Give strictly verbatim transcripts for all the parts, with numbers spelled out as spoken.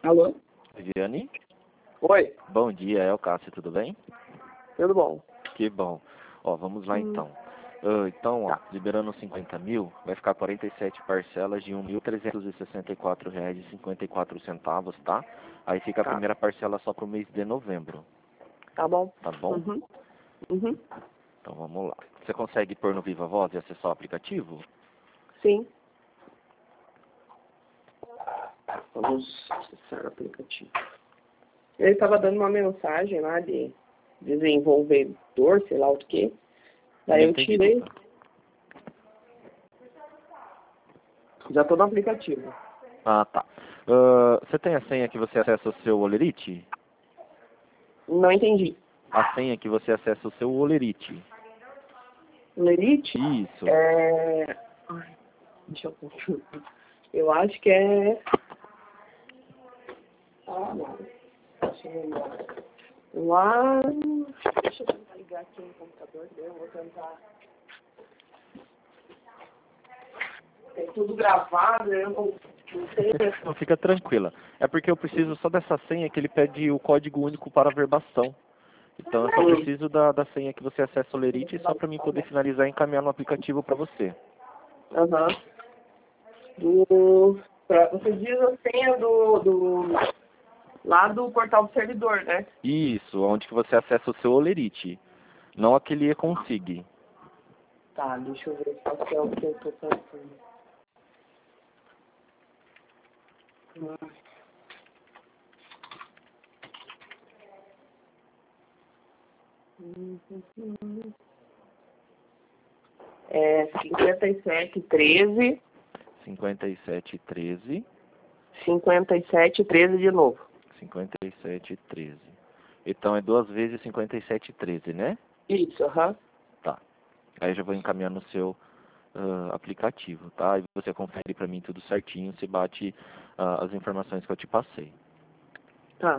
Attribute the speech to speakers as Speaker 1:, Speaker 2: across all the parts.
Speaker 1: Alô?
Speaker 2: Viviane?
Speaker 1: Oi,
Speaker 2: Bom dia, é o Cássio, tudo bem?
Speaker 1: tudo bom?
Speaker 2: Que bom. Ó, vamos lá
Speaker 1: Hum.
Speaker 2: então. Ah, então, ó,
Speaker 1: Tá.
Speaker 2: liberando cinquenta mil, vai ficar quarenta e sete parcelas de um mil trezentos e sessenta e quatro reais e cinquenta e quatro centavos, tá? Aí fica a
Speaker 1: Tá.
Speaker 2: primeira parcela só pro mês de novembro,
Speaker 1: Tá bom.
Speaker 2: tá bom?
Speaker 1: Uhum. Uhum.
Speaker 2: Então vamos lá. Você consegue pôr no Viva Voz e acessar o aplicativo?
Speaker 1: Sim. Vamos acessar o aplicativo. Ele estava dando uma mensagem lá de desenvolvedor, sei lá o que. Daí
Speaker 2: Não
Speaker 1: eu
Speaker 2: entendi,
Speaker 1: tirei.
Speaker 2: desculpa.
Speaker 1: Já tô no aplicativo.
Speaker 2: Ah, tá. Ah, você tem a senha que você acessa o seu Olerite?
Speaker 1: Não entendi.
Speaker 2: A senha que você acessa o seu Olerite.
Speaker 1: Lerite?
Speaker 2: Isso.
Speaker 1: É... Ai, deixa eu conferir. Eu acho que é... Ah, não. Deixa eu lembrar. Lá... Deixa eu tentar ligar aqui no computador. Eu vou tentar... É tudo gravado, eu não, não sei...
Speaker 2: Não, fica tranquila. É porque eu preciso só dessa senha que ele pede o código único para a verbação. Então eu só preciso da, da senha que você acessa o Lerite só para mim poder finalizar e encaminhar no aplicativo para você.
Speaker 1: Aham. Do... pra- Você diz a senha do, do... Lá do portal do servidor, né?
Speaker 2: Isso, onde que você acessa o seu Olerite. Não aquele e-config.
Speaker 1: Tá, deixa eu ver qual que é o que eu tô pensando. É cinquenta e sete, treze,
Speaker 2: cinquenta e sete treze,
Speaker 1: cinquenta e sete, treze de novo.
Speaker 2: cinquenta e sete treze. Então é duas vezes cinquenta e sete treze, né?
Speaker 1: Isso, aham.
Speaker 2: Tá. Aí eu já vou encaminhar no seu ah, aplicativo, tá? Aí você confere para mim tudo certinho, se bate ah, as informações que eu te passei.
Speaker 1: Tá.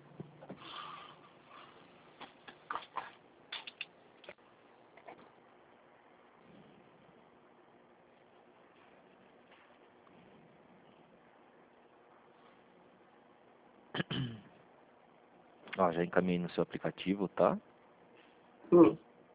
Speaker 2: Ó, já encaminhei no seu aplicativo, tá?
Speaker 1: Hum.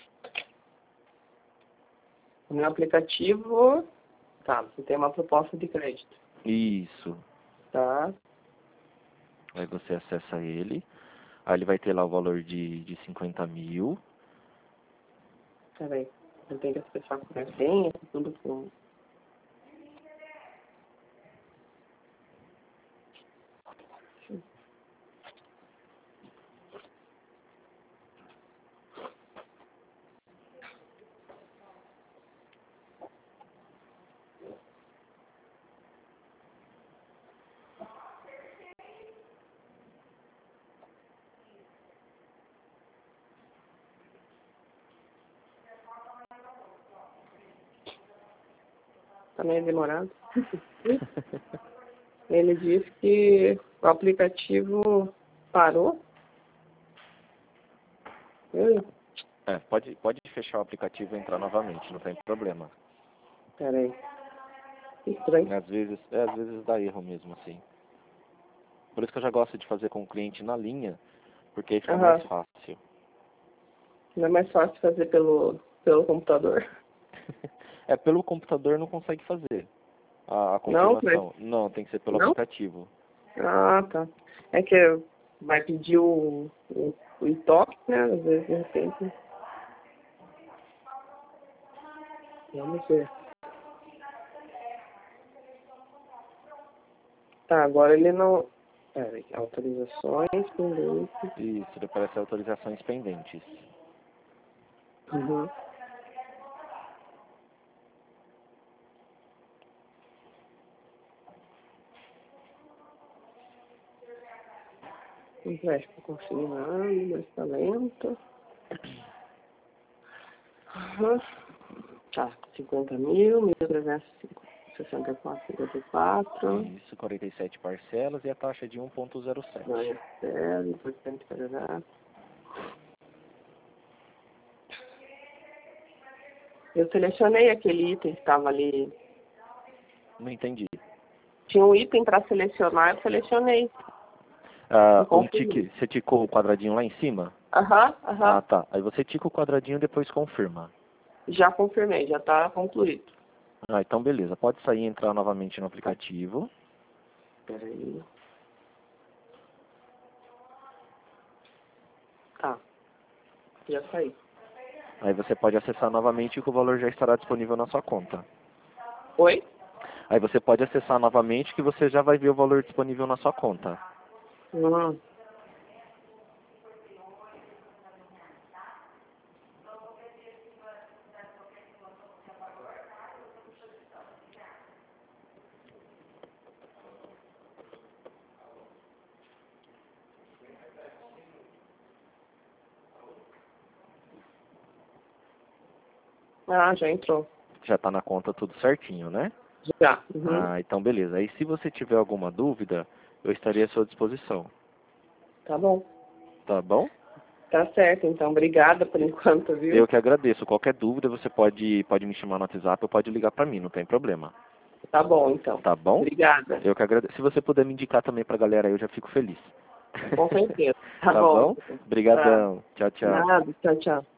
Speaker 1: O meu aplicativo... Tá, você tem uma proposta de crédito.
Speaker 2: Isso.
Speaker 1: Tá.
Speaker 2: Aí você acessa ele. Aí ele vai ter lá o valor de, de cinquenta mil.
Speaker 1: Peraí. Eu tenho que acessar com a senha, tudo com... Tá meio demorado. Ele disse que o aplicativo parou. Hum,
Speaker 2: É, pode, pode fechar o aplicativo e entrar novamente, não tem problema.
Speaker 1: peraí. Que estranho.
Speaker 2: Às vezes, é, às vezes dá erro mesmo, assim. Por isso que eu já gosto de fazer com o cliente na linha, porque aí fica
Speaker 1: Aham.
Speaker 2: mais fácil.
Speaker 1: Não é mais fácil fazer pelo, pelo computador.
Speaker 2: É, pelo computador não consegue fazer a, a
Speaker 1: Não, mas...
Speaker 2: confirmação. Não, tem que ser pelo
Speaker 1: Não?
Speaker 2: aplicativo.
Speaker 1: Ah, tá. É que vai pedir o, o, o estoque, né? Às vezes, de repente. Vamos ver. Tá, agora ele não... Peraí, autorizações, pendentes.
Speaker 2: Isso, ele aparece autorizações pendentes.
Speaker 1: Uhum. Empréstimo consignado, mas tá lento. Uhum. Tá, cinquenta mil, mil trezentos e sessenta e quatro, cinquenta e quatro.
Speaker 2: Isso, quarenta e sete parcelas e a taxa de um vírgula zero sete.
Speaker 1: Ganha zero, importante carregar. Eu selecionei aquele item que estava ali.
Speaker 2: Não entendi.
Speaker 1: Tinha um item para selecionar, eu selecionei.
Speaker 2: Ah,
Speaker 1: Eu
Speaker 2: um tique, você ticou o quadradinho lá em cima?
Speaker 1: Aham, aham.
Speaker 2: Ah, tá. Aí você tica o quadradinho e depois confirma.
Speaker 1: Já confirmei, já tá concluído.
Speaker 2: Ah, então beleza. Pode sair e entrar novamente no aplicativo.
Speaker 1: Peraí. Tá. Já saí.
Speaker 2: Aí você pode acessar novamente que o valor já estará disponível na sua conta.
Speaker 1: Oi?
Speaker 2: Aí você pode acessar novamente que você já vai ver o valor disponível na sua conta.
Speaker 1: Hum. Ah, já entrou.
Speaker 2: Já está na conta tudo certinho, né?
Speaker 1: Já. Uhum.
Speaker 2: Ah, então beleza. Aí se você tiver alguma dúvida, eu estaria à sua disposição.
Speaker 1: Tá bom.
Speaker 2: Tá bom?
Speaker 1: Tá certo, então. Obrigada por enquanto, viu?
Speaker 2: Eu que agradeço. Qualquer dúvida você pode, pode me chamar no WhatsApp ou pode ligar para mim, não tem problema.
Speaker 1: Tá bom, então.
Speaker 2: Tá bom?
Speaker 1: Obrigada.
Speaker 2: Eu que agradeço. Se você puder me indicar também pra galera aí, eu já fico feliz.
Speaker 1: Com certeza. Tá,
Speaker 2: Tá
Speaker 1: bom.
Speaker 2: bom?
Speaker 1: Tá.
Speaker 2: Obrigadão. Tchau, tchau.
Speaker 1: Nada. Tchau, tchau.